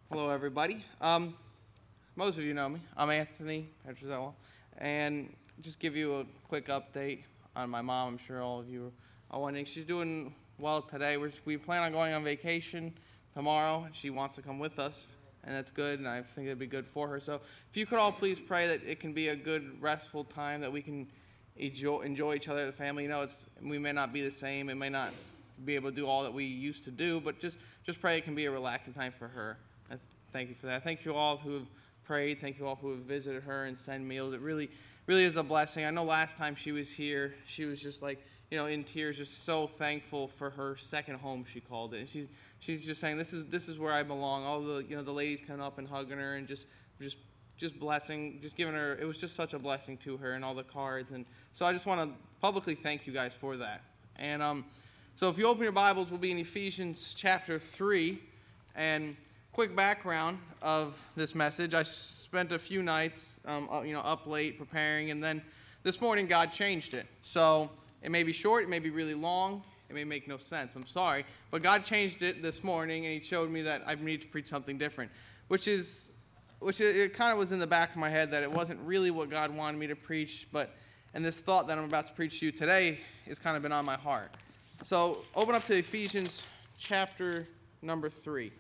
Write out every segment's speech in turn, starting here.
Hello, everybody. Most of you know me. I'm Anthony Petrozello, and just give you a quick update on my mom. I'm sure all of you are wondering. She's doing well today. We plan on going on vacation tomorrow, and she wants to come with us, and that's good, and I think it'd be good for her. So if you could all please pray that it can be a good, restful time, that we can enjoy each other as a family. You know, we may not be the same. It may not be able to do all that we used to do, but just pray it can be a relaxing time for her. Thank you for that. Thank you all who have prayed. Thank you all who have visited her and sent meals. It really is a blessing. I know last time she was here, she was just like, in tears, just so thankful for her second home, she called it. And she's just saying, this is where I belong. All the ladies coming up and hugging her and just blessing, just giving her. It was just such a blessing to her, and all the cards. And so I just want to publicly thank you guys for that. And so if you open your Bibles, we'll be in Ephesians chapter 3. And quick background of this message: I spent a few nights, up late preparing, and then this morning God changed it. So it may be short, it may be really long, it may make no sense. I'm sorry, but God changed it this morning, and He showed me that I need to preach something different, which it kind of was in the back of my head that it wasn't really what God wanted me to preach, and this thought that I'm about to preach to you today has kind of been on my heart. So open up to Ephesians chapter number 3.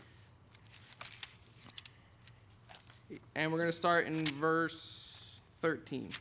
And we're going to start in verse 13.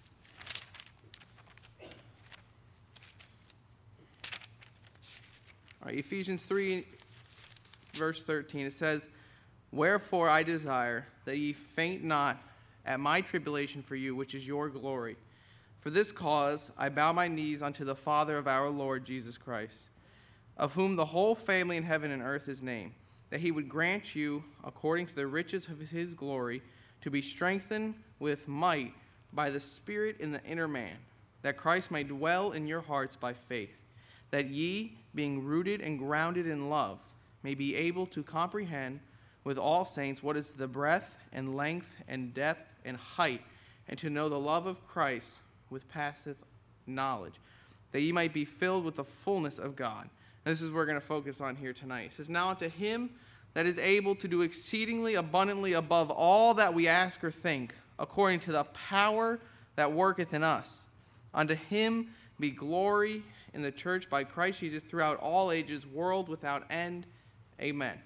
All right, Ephesians 3, verse 13. It says, "Wherefore I desire that ye faint not at my tribulation for you, which is your glory. For this cause I bow my knees unto the Father of our Lord Jesus Christ, of whom the whole family in heaven and earth is named, that He would grant you, according to the riches of His glory, to be strengthened with might by the Spirit in the inner man, that Christ may dwell in your hearts by faith, that ye, being rooted and grounded in love, may be able to comprehend with all saints what is the breadth and length and depth and height, and to know the love of Christ with passeth knowledge, that ye might be filled with the fullness of God." And this is what we're going to focus on here tonight. It says, "Now unto Him that is able to do exceedingly abundantly above all that we ask or think, according to the power that worketh in us. Unto Him be glory in the church by Christ Jesus throughout all ages, world without end. Amen."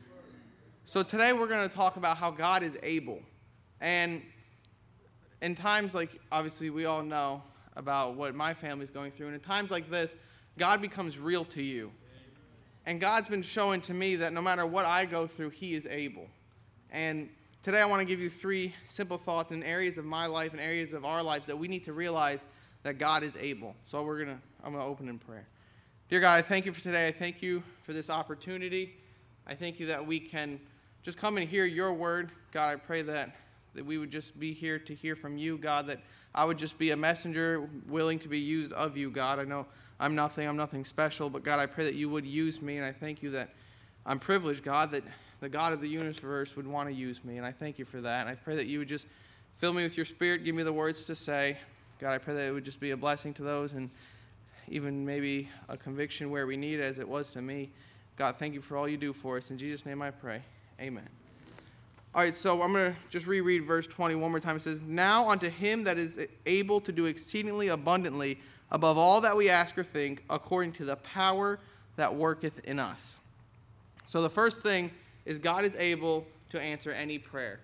So today we're going to talk about how God is able. And in times like, obviously we all know about what my family's going through, and in times like this, God becomes real to you. And God's been showing to me that no matter what I go through, He is able. And today I want to give you 3 simple thoughts in areas of my life and areas of our lives that we need to realize that God is able. So I'm going to open in prayer. Dear God, I thank You for today. I thank You for this opportunity. I thank You that we can just come and hear Your word. God, I pray that we would just be here to hear from You, God, that I would just be a messenger willing to be used of You, God. I know I'm nothing special, but God, I pray that You would use me, and I thank You that I'm privileged, God, that the God of the universe would want to use me, and I thank You for that. And I pray that You would just fill me with Your Spirit, give me the words to say. God, I pray that it would just be a blessing to those, and even maybe a conviction where we need it, as it was to me. God, thank You for all You do for us. In Jesus' name I pray. Amen. All right, so I'm going to just reread verse 20 one more time. It says, "Now unto Him that is able to do exceedingly abundantly above all that we ask or think, according to the power that worketh in us." So the first thing is God is able to answer any prayer.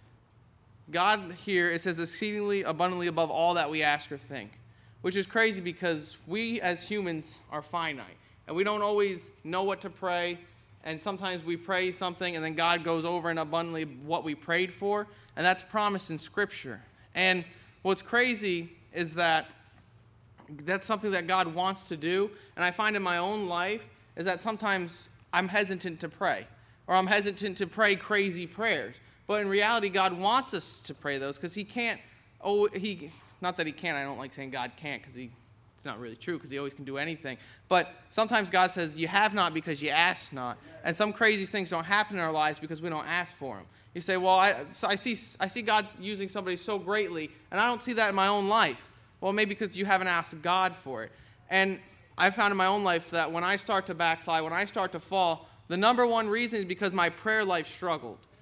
God here, it says exceedingly abundantly above all that we ask or think, which is crazy because we as humans are finite, and we don't always know what to pray. And sometimes we pray something, and then God goes over and abundantly what we prayed for, and that's promised in Scripture. And what's crazy is that that's something that God wants to do, and I find in my own life is that sometimes I'm hesitant to pray, or I'm hesitant to pray crazy prayers. But in reality, God wants us to pray those, because He can't. Not that He can't. I don't like saying God can't, because it's not really true, because He always can do anything. But sometimes God says, "You have not because you ask not." And some crazy things don't happen in our lives because we don't ask for them. You say, "Well, I see God using somebody so greatly, and I don't see that in my own life." Well, maybe because you haven't asked God for it. And I found in my own life that when I start to backslide, when I start to fall, the number one reason is because my prayer life struggled.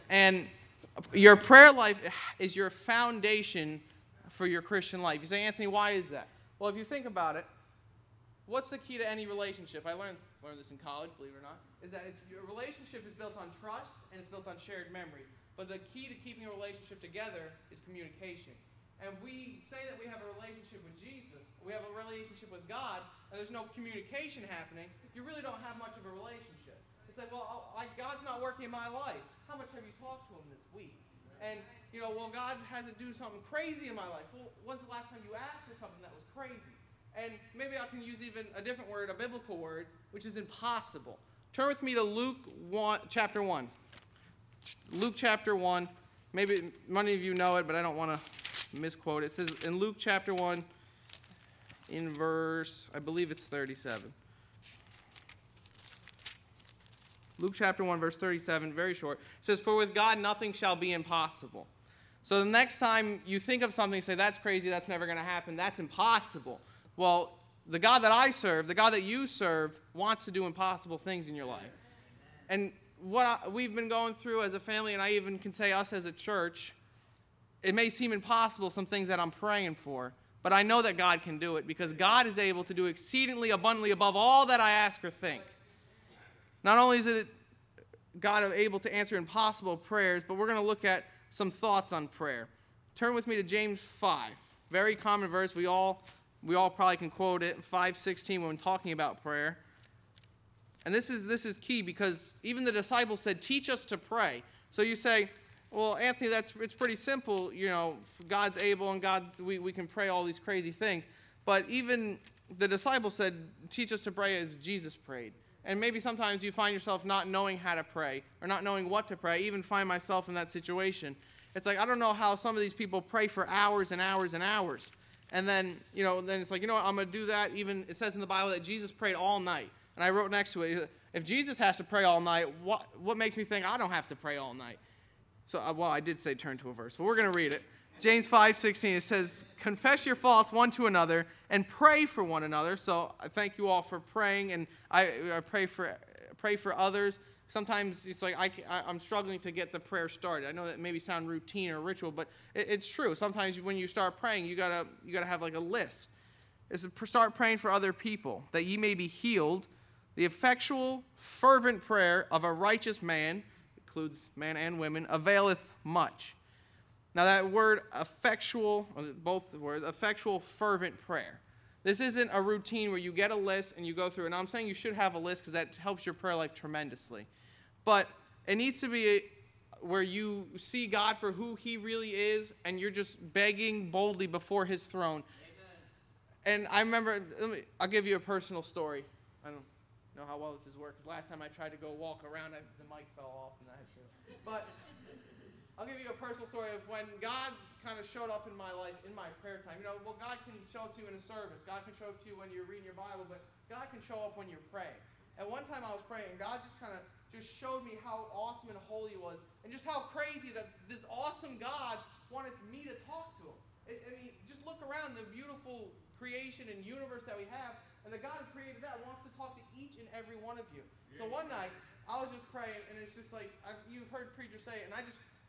And your prayer life is your foundation for your Christian life. You say, Anthony, why is that? Well, if you think about it, what's the key to any relationship? I learned this in college, believe it or not, is that your relationship is built on trust and it's built on shared memory. But the key to keeping a relationship together is communication. And we say that we have a relationship with Jesus, we have a relationship with God, and there's no communication happening, you really don't have much of a relationship. It's like, well, God's not working in my life. How much have you talked to him this week? And, well, God has to do something crazy in my life. Well, when's the last time you asked for something that was crazy? And maybe I can use even a different word, a biblical word, which is impossible. Turn with me to Luke chapter 1. Luke chapter 1. Maybe many of you know it, but I don't want to misquote it. It says in Luke chapter 1, in verse, I believe it's 37. Luke chapter 1, verse 37, very short. It says, "For with God nothing shall be impossible." So the next time you think of something, say, that's crazy, that's never going to happen, that's impossible. Well, the God that I serve, the God that you serve, wants to do impossible things in your life. And what we've been going through as a family, and I even can say us as a church, it may seem impossible, some things that I'm praying for, but I know that God can do it because God is able to do exceedingly abundantly above all that I ask or think. Not only is it God able to answer impossible prayers, but we're going to look at some thoughts on prayer. Turn with me to James 5. Very common verse. We all probably can quote it, 5:16, when talking about prayer. And this is key because even the disciples said, teach us to pray. So you say, well, Anthony, it's pretty simple. God's able and we can pray all these crazy things. But even the disciples said, teach us to pray as Jesus prayed. And maybe sometimes you find yourself not knowing how to pray or not knowing what to pray. I even find myself in that situation. It's like, I don't know how some of these people pray for hours and hours and hours. And then, then it's like, what, I'm going to do that. Even it says in the Bible that Jesus prayed all night. And I wrote next to it, if Jesus has to pray all night, what makes me think I don't have to pray all night? So, I did say turn to a verse. So we're going to read it. James 5:16, it says, confess your faults one to another and pray for one another. So I thank you all for praying, and I pray for others. Sometimes it's like I'm struggling to get the prayer started. I know that maybe sound routine or ritual, but it's true. Sometimes when you start praying, you gotta have like a list. It's to start praying for other people, that ye may be healed. The effectual, fervent prayer of a righteous man, includes man and women, availeth much. Now that word effectual, both the words, effectual, fervent prayer. This isn't a routine where you get a list and you go through it. And I'm saying you should have a list because that helps your prayer life tremendously. But it needs to be where you see God for who he really is and you're just begging boldly before his throne. Amen. And I remember, I'll give you a personal story. I don't know how well this has worked because last time I tried to go walk around, the mic fell off and I had to. But I'll give you a personal story of when God kind of showed up in my life, in my prayer time. God can show up to you in a service. God can show up to you when you're reading your Bible, but God can show up when you're praying. And one time I was praying, and God just showed me how awesome and holy he was, and just how crazy that this awesome God wanted me to talk to him. Just look around the beautiful creation and universe that we have, and the God who created that wants to talk to each and every one of you. So one night, I was just praying, and it's just like, you've heard preachers say it, and I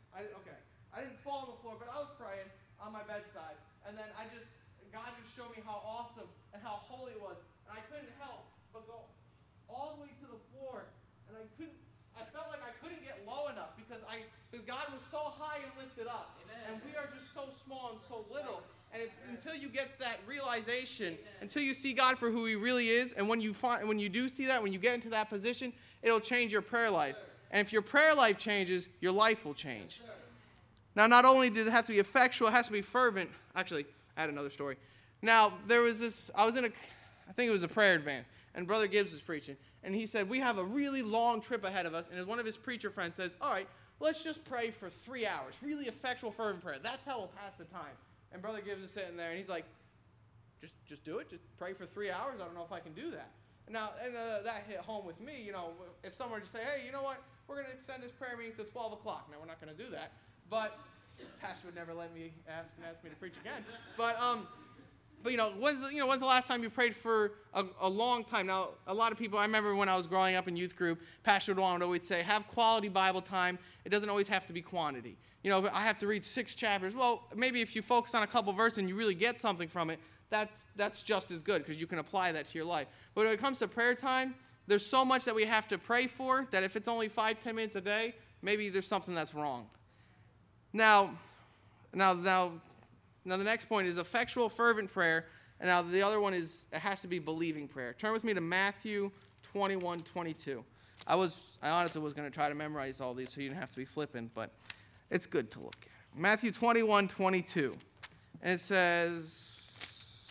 didn't fall on the floor, but I was praying on my bedside. And then God just showed me how awesome and how holy it was. And I couldn't help but go all the way to the floor. And I felt like I couldn't get low enough because God was so high and lifted up. Amen. And we are just so small and so little. And until you get that realization, until you see God for who he really is, and when you do see that, when you get into that position, it'll change your prayer life. And if your prayer life changes, your life will change. Now, not only does it have to be effectual, it has to be fervent. Actually, I had another story. Now, there was this, I think it was a prayer advance, and Brother Gibbs was preaching. And he said, we have a really long trip ahead of us. And one of his preacher friends says, all right, let's just pray for 3 hours. Really effectual, fervent prayer. That's how we'll pass the time. And Brother Gibbs is sitting there, and he's like, just do it. Just pray for 3 hours. I don't know if I can do that. Now, that hit home with me. If someone were to say, hey, you know what? We're going to extend this prayer meeting to 12 o'clock. Now, we're not going to do that. But pastor would never let me ask me to preach again. But But, when's the last time you prayed for a long time? Now, a lot of people, I remember when I was growing up in youth group, Pastor Dwan would always say, have quality Bible time. It doesn't always have to be quantity. But I have to read 6 chapters. Well, maybe if you focus on a couple verses and you really get something from it, that's just as good because you can apply that to your life. But when it comes to prayer time, there's so much that we have to pray for that if it's only 5-10 minutes a day, maybe there's something that's wrong. Now, the next point is effectual, fervent prayer. And now the other one is, it has to be believing prayer. Turn with me to Matthew 21:22. I honestly was going to try to memorize all these so you didn't have to be flippant, but it's good to look at. Matthew 21:22. And it says,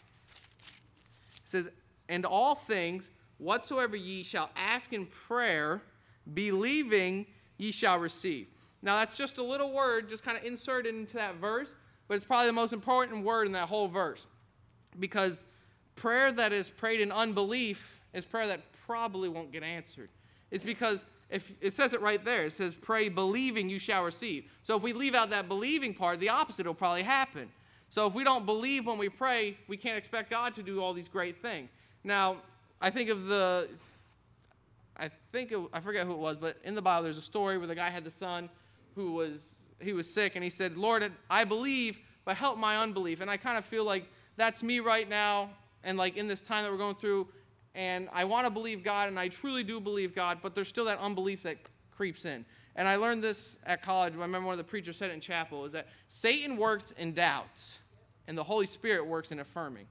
and all things whatsoever ye shall ask in prayer, believing ye shall receive. Now that's just a little word, just kind of inserted into that verse. But it's probably the most important word in that whole verse. Because prayer that is prayed in unbelief is prayer that probably won't get answered. It's because if it says it right there. It says, pray believing you shall receive. So if we leave out that believing part, the opposite will probably happen. So if we don't believe when we pray, we can't expect God to do all these great things. Now, I forget who it was, but in the Bible there's a story where the guy had the son who was sick, and he said, Lord, I believe, but help my unbelief. And I kind of feel like that's me right now, and like in this time that we're going through, and I want to believe God, and I truly do believe God, but there's still that unbelief that creeps in. And I learned this at college. I remember one of the preachers said it in chapel, is that Satan works in doubts, and the Holy Spirit works in affirming.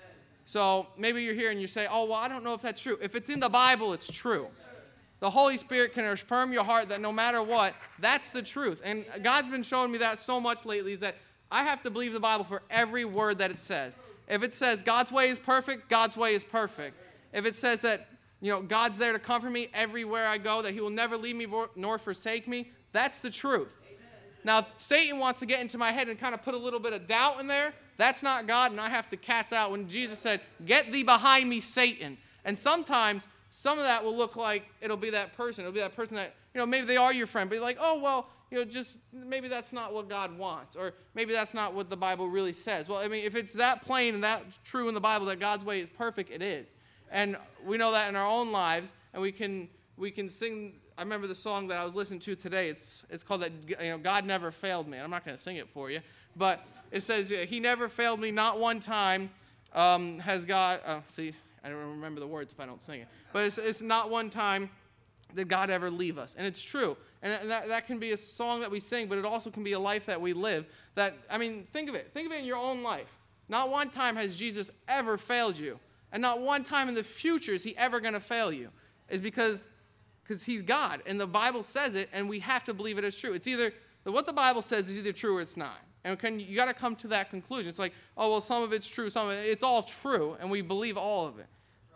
So maybe you're here and you say, oh, well, I don't know if that's true. If it's in the Bible, it's true. The Holy Spirit can affirm your heart that no matter what, that's the truth. And God's been showing me that so much lately is that I have to believe the Bible for every word that it says. If it says God's way is perfect, God's way is perfect. If it says that, God's there to comfort me everywhere I go, that he will never leave me nor forsake me, that's the truth. Now, if Satan wants to get into my head and kind of put a little bit of doubt in there, that's not God, and I have to cast out when Jesus said, get thee behind me, Satan. And sometimes some of that will look like it'll be that person. It'll be that person that, maybe they are your friend, but you're like, oh, well, just maybe that's not what God wants, or maybe that's not what the Bible really says. Well, I mean, if it's that plain and that true in the Bible that God's way is perfect, it is. And we know that in our own lives, and we can sing. I remember the song that I was listening to today. It's called that, God never failed me. I'm not going to sing it for you, but it says, he never failed me, not one time has God, I don't remember the words if I don't sing it. But it's not one time did God ever leave us. And it's true. And that can be a song that we sing, but it also can be a life that we live. Think of it. Think of it in your own life. Not one time has Jesus ever failed you. And not one time in the future is he ever going to fail you. It's because he's God. And the Bible says it, and we have to believe it as true. It's either, what the Bible says is either true or it's not. And you got to come to that conclusion. It's like, oh, well, some of it's true, some of it's all true, and we believe all of it.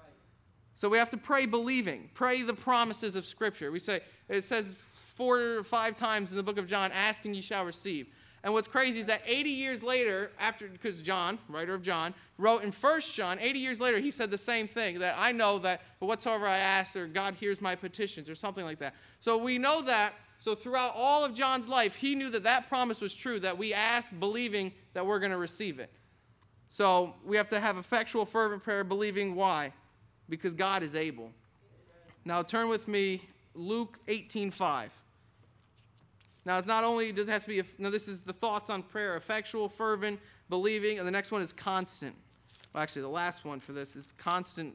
So we have to pray believing. Pray the promises of Scripture. It says 4 or 5 times in the book of John, ask and ye shall receive. And what's crazy is that 80 years later, because John, writer of John, wrote in 1 John, 80 years later, he said the same thing, that I know that whatsoever I ask, or God hears my petitions, or something like that. So we know that. So throughout all of John's life, he knew that promise was true, that we ask believing that we're going to receive it. So we have to have effectual, fervent prayer, believing why? Because God is able. Now turn with me, Luke 18:5. Now it's not only does it have to be, this is the thoughts on prayer, effectual, fervent, believing, and the next one is constant. Well, actually, the last one for this is constant.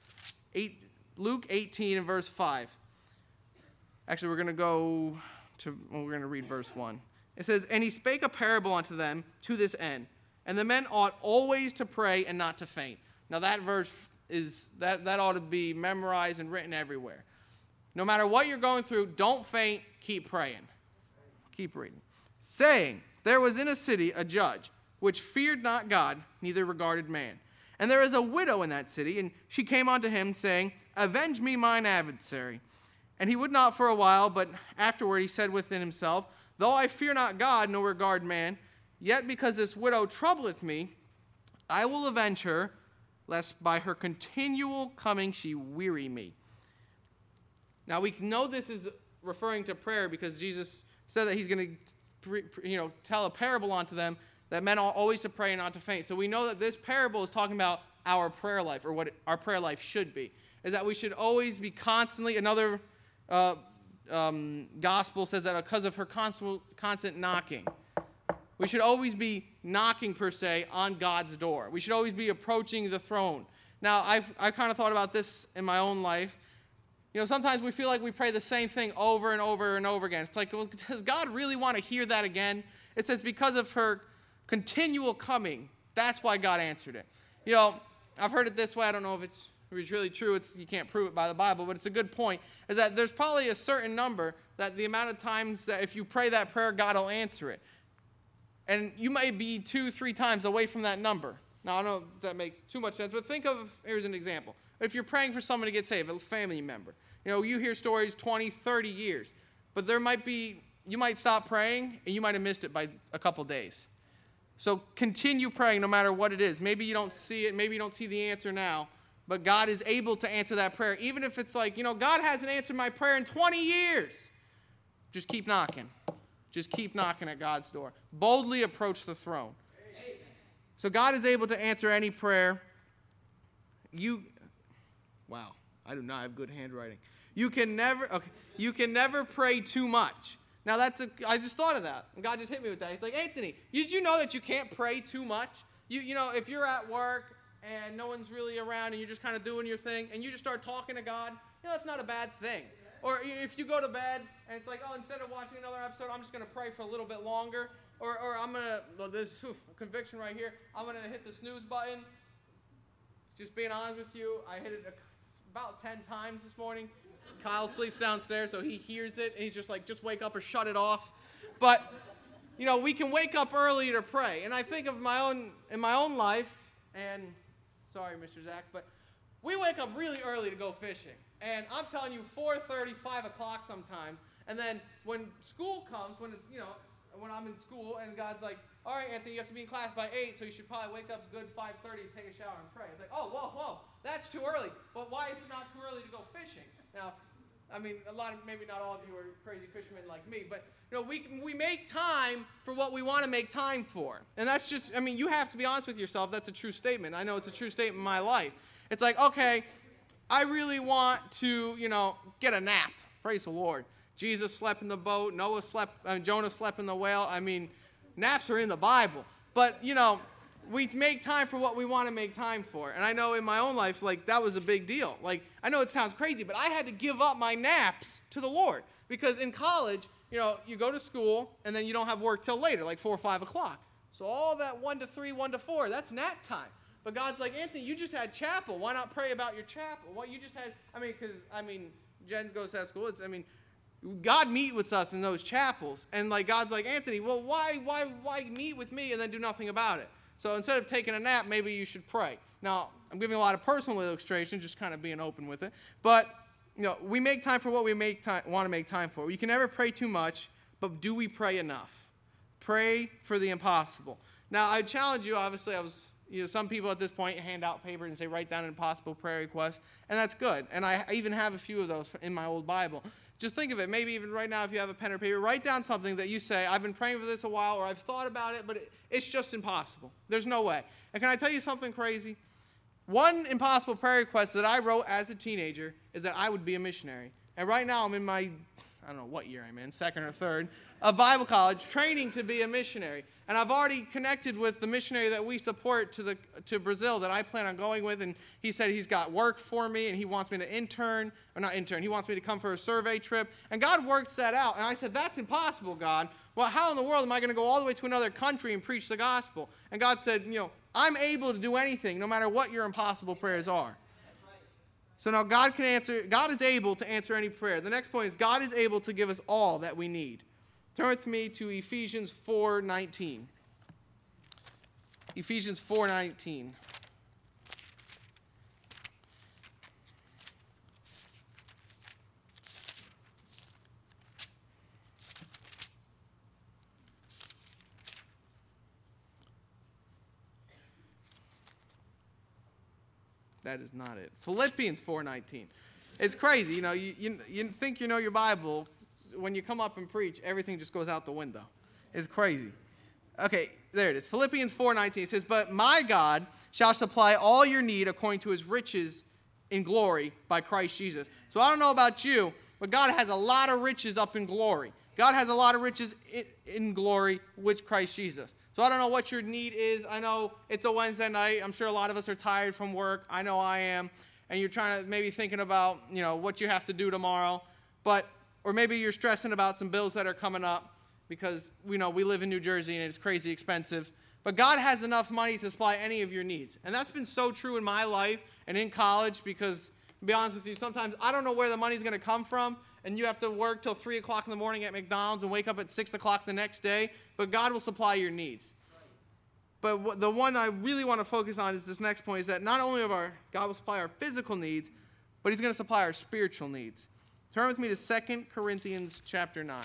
Luke 18 and verse 5. Actually, we're going to read verse 1. It says, and he spake a parable unto them to this end, and the men ought always to pray and not to faint. Now that verse that ought to be memorized and written everywhere. No matter what you're going through, don't faint, keep praying. Keep reading. Saying, there was in a city a judge, which feared not God, neither regarded man. And there is a widow in that city, and she came unto him, saying, avenge me mine adversary. And he would not for a while, but afterward he said within himself, though I fear not God, nor regard man, yet because this widow troubleth me, I will avenge her, lest by her continual coming she weary me. Now we know this is referring to prayer because Jesus said that he's going to tell a parable unto them that men ought always to pray and not to faint. So we know that this parable is talking about our prayer life, or what our prayer life should be, is that we should always be constantly, another gospel says that because of her constant knocking. We should always be knocking, per se, on God's door. We should always be approaching the throne. Now, I've kind of thought about this in my own life. You know, sometimes we feel like we pray the same thing over and over and over again. It's like, well, does God really want to hear that again? It says because of her continual coming, that's why God answered it. You know, I've heard it this way. I don't know if it's really true. You can't prove it by the Bible, but it's a good point, is that there's probably a certain number that the amount of times that if you pray that prayer, God will answer it. And you may be 2-3 times away from that number. Now, I don't know if that makes too much sense, but think of, here's an example. If you're praying for someone to get saved, a family member, you know, you hear stories 20, 30 years, but you might stop praying and you might have missed it by a couple days. So continue praying no matter what it is. Maybe you don't see it, maybe you don't see the answer now, but God is able to answer that prayer. Even if it's like, you know, God hasn't answered my prayer in 20 years. Just keep knocking. Just keep knocking at God's door. Boldly approach the throne. Amen. So God is able to answer any prayer. Wow, I do not have good handwriting. You can never pray too much. Now I just thought of that. And God just hit me with that. He's like, Anthony, did you know that you can't pray too much? You know, if you're at work and no one's really around and you're just kind of doing your thing and you just start talking to God, you know, that's not a bad thing. Or if you go to bed and it's like, oh, instead of watching another episode, I'm just going to pray for a little bit longer. Or I'm going to, this conviction right here, I'm going to hit the snooze button. Just being honest with you, I hit it about 10 times this morning. Kyle sleeps downstairs, so he hears it, and he's just like, just wake up or shut it off. But, you know, we can wake up early to pray. And I think of in my own life, and sorry, Mr. Zach, but we wake up really early to go fishing. And I'm telling you, 4:30, 5 o'clock sometimes. And then when school comes, when it's, you know, when I'm in school and God's like, all right, Anthony, you have to be in class by 8, so you should probably wake up a good 5:30 and take a shower and pray. It's like, oh, whoa, that's too early. But why is it not too early to go fishing? Now, I mean, maybe not all of you are crazy fishermen like me, but, you know, we make time for what we want to make time for. And that's just, I mean, you have to be honest with yourself. That's a true statement. I know it's a true statement in my life. It's like, okay, I really want to, you know, get a nap. Praise the Lord. Jesus slept in the boat. Jonah slept in the whale. I mean, naps are in the Bible. But, you know, we make time for what we want to make time for. And I know in my own life, like, that was a big deal. Like, I know it sounds crazy, but I had to give up my naps to the Lord. Because in college, you know, you go to school, and then you don't have work till later, like 4 or 5 o'clock. So all that 1 to 3, 1 to 4, that's nap time. But God's like, Anthony, you just had chapel. Why not pray about your chapel? What you just had, Jen goes to that school. God meet with us in those chapels. And like God's like, Anthony, well, why meet with me and then do nothing about it? So instead of taking a nap, maybe you should pray. Now, I'm giving a lot of personal illustrations, just kind of being open with it. But, you know, we make time for what we want to make time for. You can never pray too much, but do we pray enough? Pray for the impossible. Now, I challenge you, obviously, some people at this point hand out paper and say, write down an impossible prayer request, and that's good. And I even have a few of those in my old Bible. Just think of it, maybe even right now if you have a pen or paper, write down something that you say, I've been praying for this a while, or I've thought about it, but it's just impossible. There's no way. And can I tell you something crazy? One impossible prayer request that I wrote as a teenager is that I would be a missionary. And right now I'm in my, I don't know what year I'm in, second or third, of Bible college, training to be a missionary. And I've already connected with the missionary that we support to Brazil that I plan on going with. And he said he's got work for me and he wants me to he wants me to come for a survey trip. And God works that out. And I said, that's impossible, God. Well, how in the world am I going to go all the way to another country and preach the gospel? And God said, you know, I'm able to do anything no matter what your impossible prayers are. So now God is able to answer any prayer. The next point is God is able to give us all that we need. Turn with me to Ephesians 4:19. Ephesians 4:19. That is not it. Philippians 4:19. It's crazy. You know, you think you know your Bible. When you come up and preach, everything just goes out the window. It's crazy. Okay, there it is. Philippians 4:19 says, "But my God shall supply all your need according to his riches in glory by Christ Jesus." So I don't know about you, but God has a lot of riches up in glory. God has a lot of riches in glory with Christ Jesus. So I don't know what your need is. I know it's a Wednesday night. I'm sure a lot of us are tired from work. I know I am. And you're trying to maybe thinking about, what you have to do tomorrow. Or maybe you're stressing about some bills that are coming up because, we live in New Jersey and it's crazy expensive. But God has enough money to supply any of your needs. And that's been so true in my life and in college because, to be honest with you, sometimes I don't know where the money's going to come from. And you have to work till 3 o'clock in the morning at McDonald's and wake up at 6 o'clock the next day. But God will supply your needs. But the one I really want to focus on is this next point, is that not only God will supply our physical needs, but he's going to supply our spiritual needs. Turn with me to 2 Corinthians chapter 9.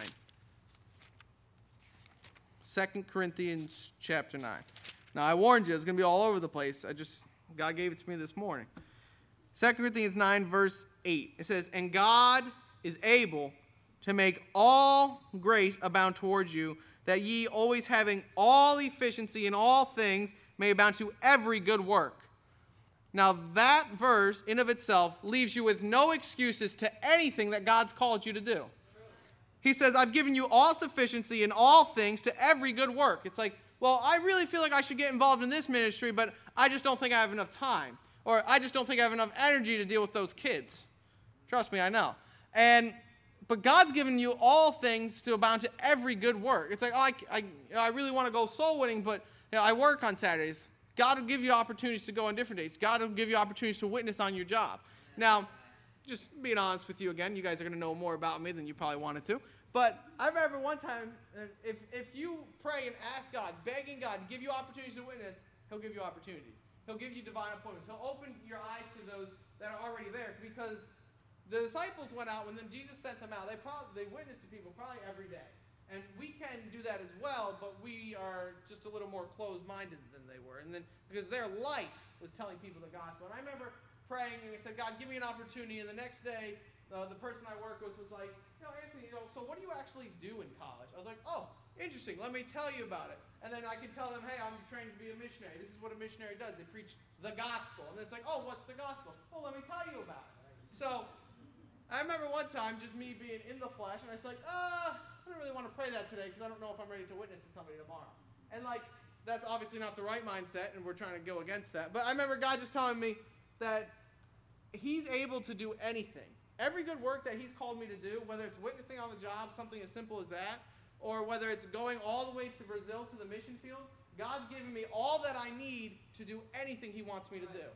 2 Corinthians chapter 9. Now, I warned you, it's going to be all over the place. God gave it to me this morning. 2 Corinthians 9, verse 8. It says, "And God is able to make all grace abound towards you, that ye, always having all efficiency in all things, may abound to every good work." Now, that verse in of itself leaves you with no excuses to anything that God's called you to do. He says, "I've given you all sufficiency in all things to every good work." It's like, well, I really feel like I should get involved in this ministry, but I just don't think I have enough time. Or I just don't think I have enough energy to deal with those kids. Trust me, I know. But God's given you all things to abound to every good work. It's like, I really want to go soul winning, but I work on Saturdays. God will give you opportunities to go on different dates. God will give you opportunities to witness on your job. Now, just being honest with you again, you guys are going to know more about me than you probably wanted to. But I remember one time, if you pray and ask God, begging God to give you opportunities to witness, he'll give you opportunities. He'll give you divine appointments. He'll open your eyes to those that are already there, because the disciples went out when then Jesus sent them out. They witnessed to people probably every day. And we can do that as well, but we are just a little more closed-minded than they were. And then because their life was telling people the gospel. And I remember praying and I said, "God, give me an opportunity." And the next day, the person I work with was like, "Anthony, so what do you actually do in college?" I was like, "Oh, interesting. Let me tell you about it." And then I could tell them, "Hey, I'm trained to be a missionary. This is what a missionary does. They preach the gospel." And it's like, "Oh, what's the gospel?" "Oh, let me tell you about it." So I remember one time just me being in the flesh, and I was like, I don't really want to pray that today because I don't know if I'm ready to witness to somebody tomorrow. And that's obviously not the right mindset, and we're trying to go against that. But I remember God just telling me that he's able to do anything. Every good work that he's called me to do, whether it's witnessing on the job, something as simple as that, or whether it's going all the way to Brazil to the mission field, God's given me all that I need to do anything he wants me to do.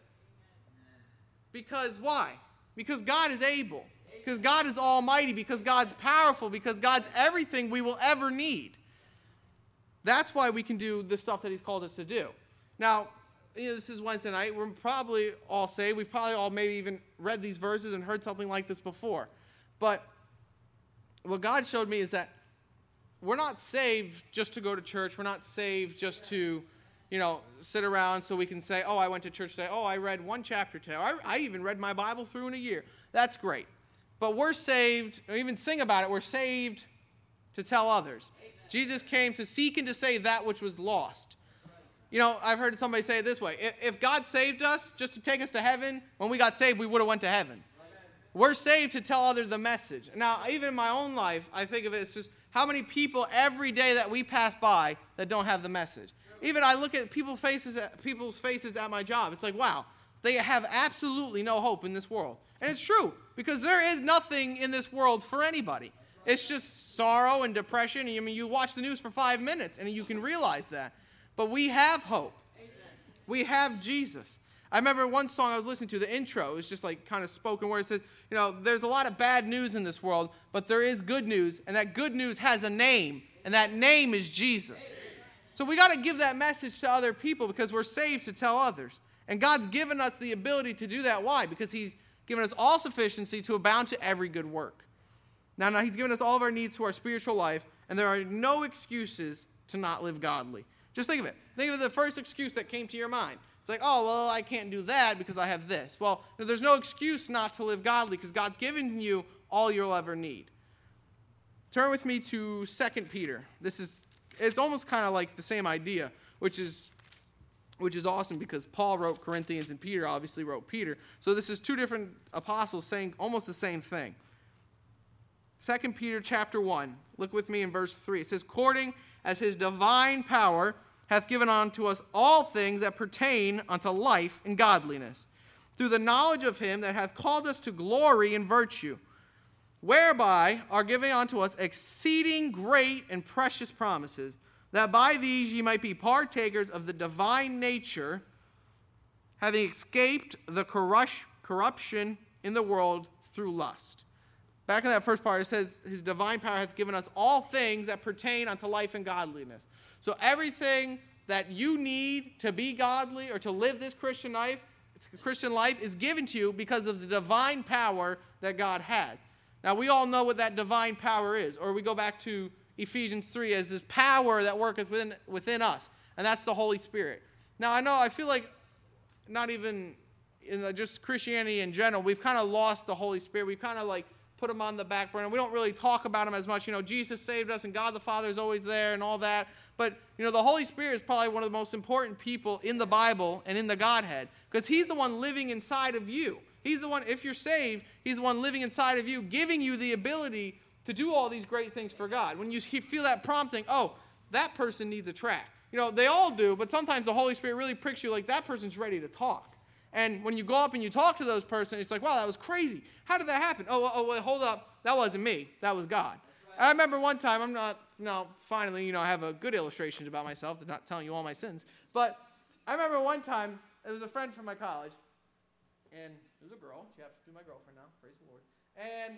Because why? Because God is able. Because God is almighty. Because God's powerful. Because God's everything we will ever need. That's why we can do the stuff that he's called us to do. Now, this is Wednesday night. We're probably all saved. We've probably all maybe even read these verses and heard something like this before. But what God showed me is that we're not saved just to go to church. We're not saved just to, sit around so we can say, "Oh, I went to church today. Oh, I read one chapter today. I even read my Bible through in a year." That's great. But we're saved, or even sing about it, we're saved to tell others. Amen. Jesus came to seek and to save that which was lost. I've heard somebody say it this way. If God saved us just to take us to heaven, when we got saved, we would have went to heaven. Amen. We're saved to tell others the message. Now, even in my own life, I think of it as just how many people every day that we pass by that don't have the message. Even I look at people's faces at my job. It's like, wow, they have absolutely no hope in this world. And it's true, because there is nothing in this world for anybody. It's just sorrow and depression. You watch the news for 5 minutes, and you can realize that. But we have hope. We have Jesus. I remember one song I was listening to, the intro, is just kind of spoken word. It says, there's a lot of bad news in this world, but there is good news, and that good news has a name, and that name is Jesus. So we got to give that message to other people because we're saved to tell others. And God's given us the ability to do that. Why? Because he's given us all sufficiency to abound to every good work. Now he's given us all of our needs to our spiritual life, and there are no excuses to not live godly. Just think of it. Think of the first excuse that came to your mind. It's like, "Oh, well, I can't do that because I have this." Well, there's no excuse not to live godly because God's given you all you'll ever need. Turn with me to 2 Peter. This is it's almost kind of like the same idea, which is awesome because Paul wrote Corinthians and Peter obviously wrote Peter. So this is two different apostles saying almost the same thing. 2 Peter chapter 1, look with me in verse 3. It says, according as his divine power hath given unto us all things that pertain unto life and godliness, through the knowledge of him that hath called us to glory and virtue, whereby are given unto us exceeding great and precious promises, that by these ye might be partakers of the divine nature, having escaped the corruption in the world through lust. Back in that first part, it says, his divine power hath given us all things that pertain unto life and godliness. So everything that you need to be godly or to live this Christian life is given to you because of the divine power that God has. Now, we all know what that divine power is, or we go back to Ephesians 3 as this power that worketh within us, and that's the Holy Spirit. Now, I feel like not even in just Christianity in general, we've kind of lost the Holy Spirit. We've kind of like put him on the back burner. We don't really talk about him as much. Jesus saved us, and God the Father is always there and all that. But, the Holy Spirit is probably one of the most important people in the Bible and in the Godhead, because he's the one living inside of you. He's the one, if you're saved, he's the one living inside of you, giving you the ability to do all these great things for God. When you feel that prompting, oh, that person needs a track. They all do, but sometimes the Holy Spirit really pricks you like that person's ready to talk. And when you go up and you talk to those person, it's like, wow, that was crazy. How did that happen? Oh, wait, hold up. That wasn't me. That was God. Right. I remember one time, finally, I have a good illustration about myself. I'm not telling you all my sins. But I remember one time, it was a friend from my college, and it was a girl. She happens to be my girlfriend now. Praise the Lord. And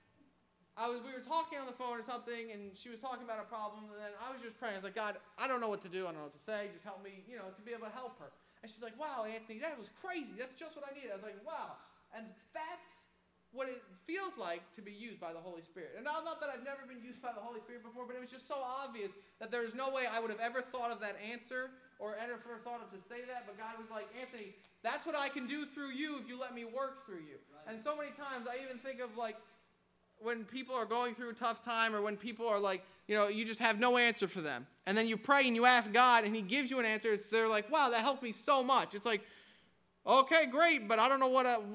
we were talking on the phone or something, and she was talking about a problem, and then I was just praying. I was like, God, I don't know what to do. I don't know what to say. Just help me, to be able to help her. And she's like, wow, Anthony, that was crazy. That's just what I needed. I was like, wow. And that's what it feels like to be used by the Holy Spirit. And not that I've never been used by the Holy Spirit before, but it was just so obvious that there's no way I would have ever thought of that answer or ever thought of to say that. But God was like, Anthony, that's what I can do through you if you let me work through you. Right. And so many times I even think of like when people are going through a tough time, or when people are like, you just have no answer for them. And then you pray and you ask God and he gives you an answer. They're like, wow, that helped me so much. It's like, okay, great, but I don't know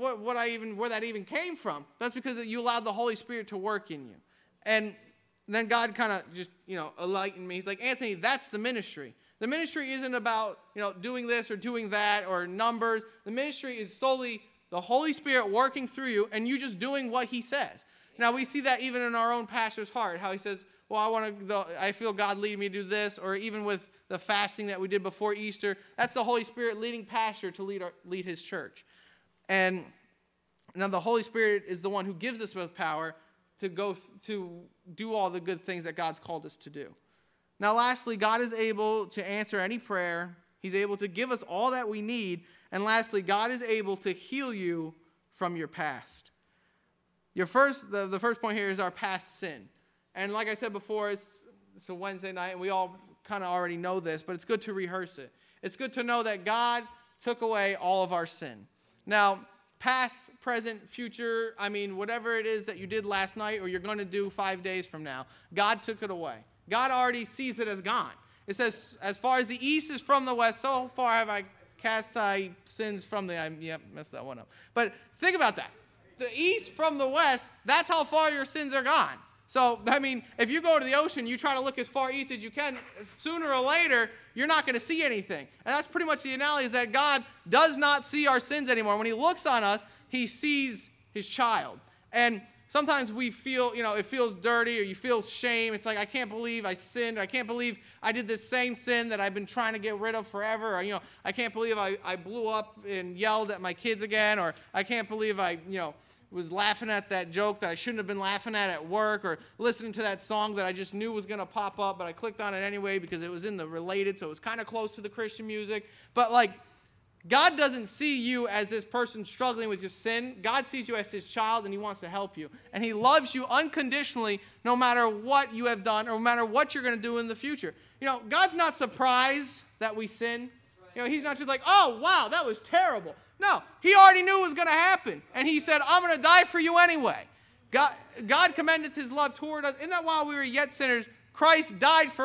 where that even came from. That's because you allowed the Holy Spirit to work in you. And then God kind of just, enlightened me. He's like, Anthony, that's the ministry. The ministry isn't about, doing this or doing that or numbers. The ministry is solely the Holy Spirit working through you and you just doing what he says. Now, we see that even in our own pastor's heart, how he says, well, I feel God leading me to do this, or even with the fasting that we did before Easter. That's the Holy Spirit leading pastor to lead his church. And now the Holy Spirit is the one who gives us both power to go to do all the good things that God's called us to do. Now, lastly, God is able to answer any prayer. He's able to give us all that we need. And lastly, God is able to heal you from your past. The first point here is our past sin. And like I said before, it's a Wednesday night, and we all kind of already know this, but it's good to rehearse it. It's good to know that God took away all of our sin. Now, past, present, future, whatever it is that you did last night or you're going to do 5 days from now, God took it away. God already sees it as gone. It says, as far as the east is from the west, so far have I cast thy sins from the... messed that one up. But think about that. The east from the west, that's how far your sins are gone. So, if you go to the ocean, you try to look as far east as you can, sooner or later, you're not going to see anything. And that's pretty much the analogy, is that God does not see our sins anymore. When he looks on us, he sees his child. And sometimes we feel, it feels dirty, or you feel shame. It's like, I can't believe I sinned. I can't believe I did this same sin that I've been trying to get rid of forever. Or, I can't believe I blew up and yelled at my kids again. Or I can't believe I, was laughing at that joke that I shouldn't have been laughing at work, or listening to that song that I just knew was going to pop up, but I clicked on it anyway because it was in the related, so it was kind of close to the Christian music. But God doesn't see you as this person struggling with your sin. God sees you as his child, and he wants to help you. And he loves you unconditionally no matter what you have done or no matter what you're going to do in the future. God's not surprised that we sin. He's not just like, oh, wow, that was terrible. No, he already knew it was going to happen. And he said, I'm going to die for you anyway. God commendeth his love toward us. Isn't that while we were yet sinners, Christ died for us?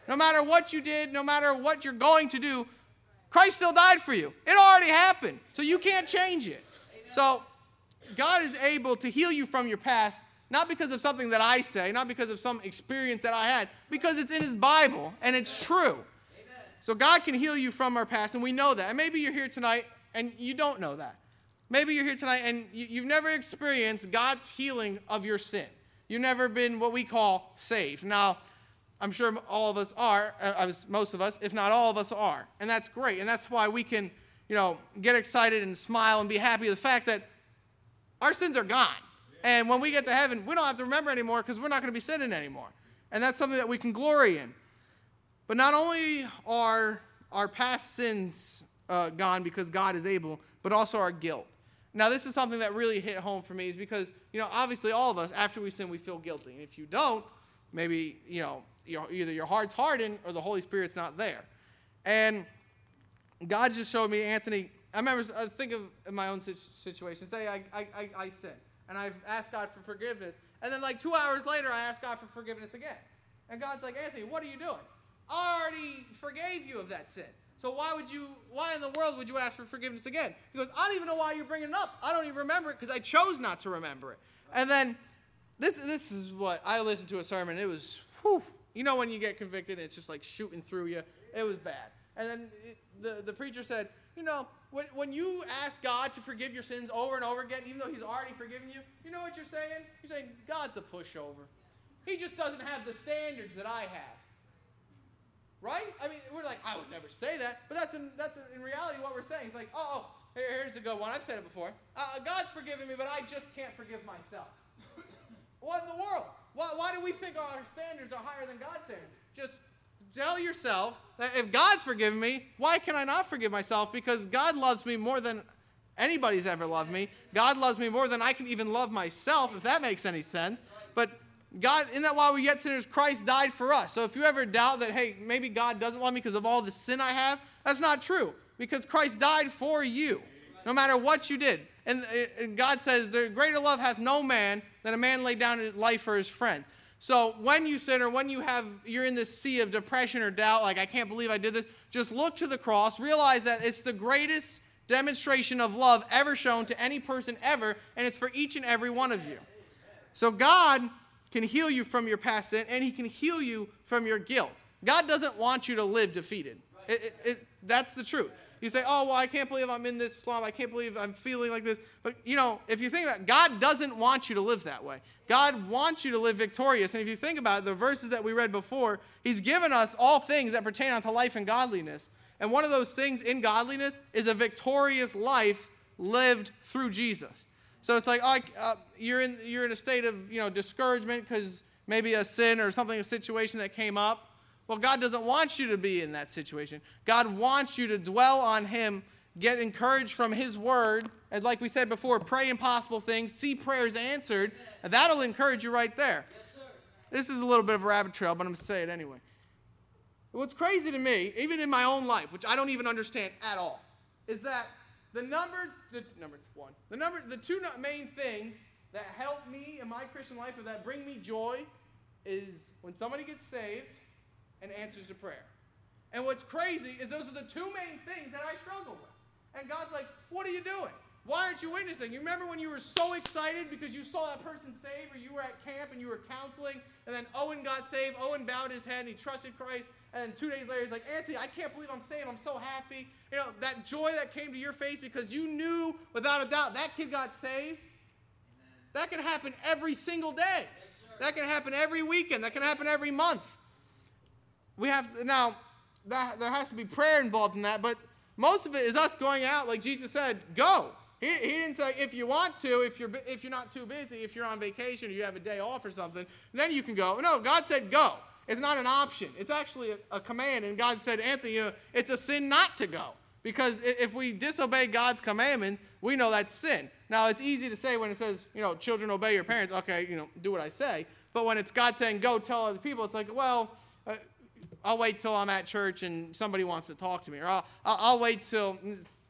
No matter what you did, no matter what you're going to do, Christ still died for you. It already happened. So you can't change it. So God is able to heal you from your past, not because of something that I say, not because of some experience that I had, because it's in his Bible and it's true. So God can heal you from our past, and we know that. And maybe you're here tonight and you don't know that. Maybe you're here tonight and you've never experienced God's healing of your sin. You've never been what we call saved. Now, I'm sure all of us are, most of us, if not all of us are. And that's great. And that's why we can, get excited and smile and be happy with the fact that our sins are gone. And when we get to heaven, we don't have to remember anymore because we're not going to be sinning anymore. And that's something that we can glory in. But not only are our past sins gone because God is able, but also our guilt. Now, this is something that really hit home for me is because, obviously all of us, after we sin, we feel guilty. And if you don't, maybe, either your heart's hardened or the Holy Spirit's not there. And God just showed me, Anthony, I think of my own situation. Say I sin, and I've asked God for forgiveness. And then 2 hours later, I ask God for forgiveness again. And God's like, Anthony, what are you doing? I already forgave you of that sin. So why in the world would you ask for forgiveness again? He goes, I don't even know why you're bringing it up. I don't even remember it because I chose not to remember it. And then this is what I listened to a sermon. It was, when you get convicted and it's just shooting through you. It was bad. And then the preacher said, when you ask God to forgive your sins over and over again, even though he's already forgiven you, you know what you're saying? You're saying, God's a pushover. He just doesn't have the standards that I have. Right? I mean, we're like, I would never say that. But that's in reality what we're saying. It's here's a good one. I've said it before. God's forgiven me, but I just can't forgive myself. What in the world? Why do we think our standards are higher than God's standards? Just tell yourself that if God's forgiven me, why can I not forgive myself? Because God loves me more than anybody's ever loved me. God loves me more than I can even love myself, if that makes any sense. But God, in that while we yet sinners, Christ died for us. So if you ever doubt that, hey, maybe God doesn't love me because of all the sin I have, that's not true. Because Christ died for you, no matter what you did. And God says, the greater love hath no man than a man lay down his life for his friend. So when you sin or when you're in this sea of depression or doubt, I can't believe I did this, just look to the cross, realize that it's the greatest demonstration of love ever shown to any person ever, and it's for each and every one of you. So God can heal you from your past sin, and he can heal you from your guilt. God doesn't want you to live defeated. That's the truth. You say, oh, well, I can't believe I'm in this slump. I can't believe I'm feeling like this. But, if you think about it, God doesn't want you to live that way. God wants you to live victorious. And if you think about it, the verses that we read before, he's given us all things that pertain unto life and godliness. And one of those things in godliness is a victorious life lived through Jesus. So it's you're in a state of discouragement because maybe a sin or something, a situation that came up. Well, God doesn't want you to be in that situation. God wants you to dwell on him, get encouraged from his word, and like we said before, pray impossible things, see prayers answered, and that'll encourage you right there. Yes, sir. This is a little bit of a rabbit trail, but I'm going to say it anyway. What's crazy to me, even in my own life, which I don't even understand at all, is that the two main things that help me in my Christian life or that bring me joy is when somebody gets saved and answers to prayer. And what's crazy is those are the two main things that I struggle with. And God's like, what are you doing? Why aren't you witnessing? You remember when you were so excited because you saw that person saved, or you were at camp and you were counseling, and then Owen got saved, Owen bowed his head and he trusted Christ, and then 2 days later he's like, Anthony, I can't believe I'm saved, I'm so happy. That joy that came to your face because you knew without a doubt that kid got saved. That can happen every single day. Yes, that can happen every weekend. That can happen every month. There has to be prayer involved in that, but most of it is us going out, like Jesus said, go. He didn't say if you want to, if you're not too busy, if you're on vacation or you have a day off or something, then you can go. No, God said go. It's not an option. It's actually a command, and God said, Anthony, it's a sin not to go. Because if we disobey God's commandment, we know that's sin. Now, it's easy to say when it says, children obey your parents, okay, do what I say. But when it's God saying go tell other people, it's like, well, I'll wait till I'm at church and somebody wants to talk to me. Or I'll wait till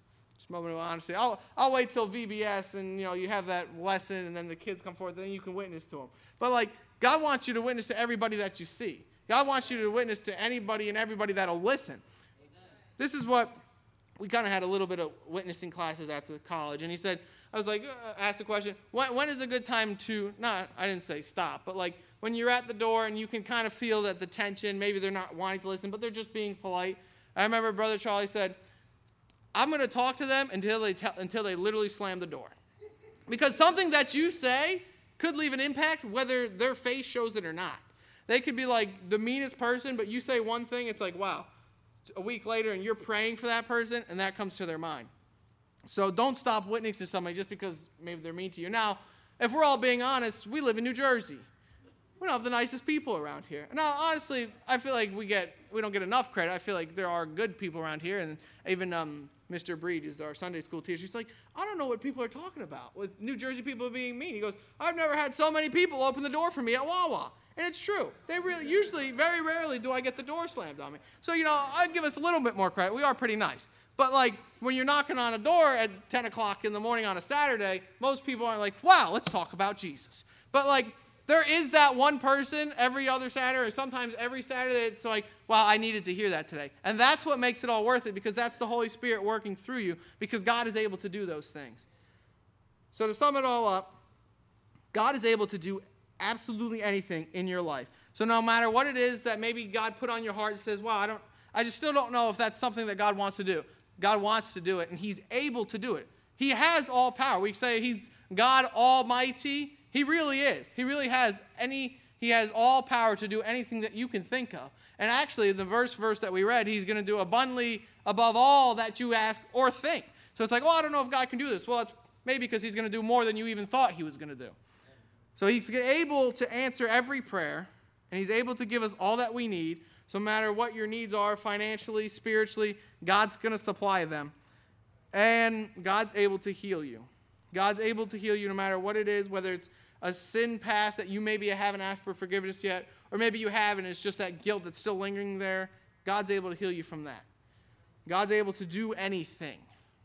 Just a moment of honesty. I'll wait till VBS and you have that lesson and then the kids come forward, then you can witness to them. But like God wants you to witness to everybody that you see. God wants you to witness to anybody and everybody that'll listen. Amen. This is what we kind of had a little bit of witnessing classes at the college, and he said, I was like, asked the question, when is a good time to, I didn't say stop, but like when you're at the door and you can kind of feel that the tension, maybe they're not wanting to listen, but they're just being polite. I remember Brother Charlie said, I'm going to talk to them until they literally slam the door. Because something that you say could leave an impact whether their face shows it or not. They could be like the meanest person, but you say one thing, it's like, wow. A week later, and you're praying for that person, and that comes to their mind. So don't stop witnessing to somebody just because maybe they're mean to you. Now, if we're all being honest, we live in New Jersey. We don't have the nicest people around here. Now, honestly, I feel like we don't get enough credit. I feel like there are good people around here, and even Mr. Breed is our Sunday school teacher. He's like, I don't know what people are talking about with New Jersey people being mean. He goes, I've never had so many people open the door for me at Wawa. And it's true. They really, usually, very rarely do I get the door slammed on me. So, I'd give us a little bit more credit. We are pretty nice. But, like, when you're knocking on a door at 10 o'clock in the morning on a Saturday, most people aren't like, wow, let's talk about Jesus. But, like, there is that one person every other Saturday, or sometimes every Saturday, it's like, wow, I needed to hear that today. And that's what makes it all worth it, because that's the Holy Spirit working through you, because God is able to do those things. So to sum it all up, God is able to do absolutely anything in your life. So no matter what it is that maybe God put on your heart and says, wow, I just still don't know if that's something that God wants to do. God wants to do it, and he's able to do it. He has all power. We say he's God Almighty. He really is. He really has he has all power to do anything that you can think of. And actually, the verse that we read, he's going to do abundantly above all that you ask or think. So it's like, I don't know if God can do this. Well, it's maybe because he's going to do more than you even thought he was going to do. So he's able to answer every prayer, and he's able to give us all that we need. So no matter what your needs are financially, spiritually, God's going to supply them. And God's able to heal you. God's able to heal you no matter what it is, whether it's a sin past that you maybe haven't asked for forgiveness yet, or maybe you have and it's just that guilt that's still lingering there. God's able to heal you from that. God's able to do anything.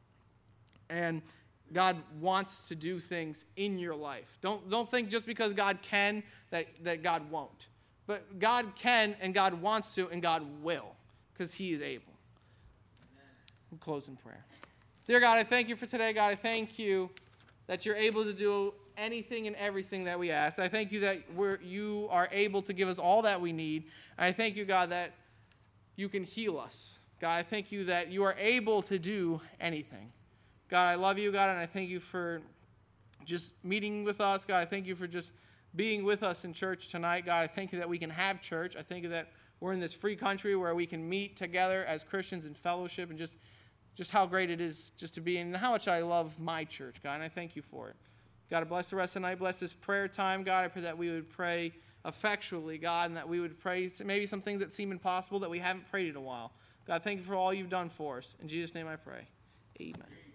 And God wants to do things in your life. Don't think just because God can that God won't. But God can and God wants to and God will, because he is able. We'll close in prayer. Dear God, I thank you for today. God, I thank you that you're able to do anything and everything that we ask. I thank you that you are able to give us all that we need. And I thank you, God, that you can heal us. God, I thank you that you are able to do anything. God, I love you, God, and I thank you for just meeting with us. God, I thank you for just being with us in church tonight. God, I thank you that we can have church. I thank you that we're in this free country where we can meet together as Christians in fellowship, and just how great it is just to be in, and how much I love my church, God, and I thank you for it. God, bless the rest of the night. Bless this prayer time, God. I pray that we would pray effectually, God, and that we would pray maybe some things that seem impossible that we haven't prayed in a while. God, thank you for all you've done for us. In Jesus' name I pray. Amen.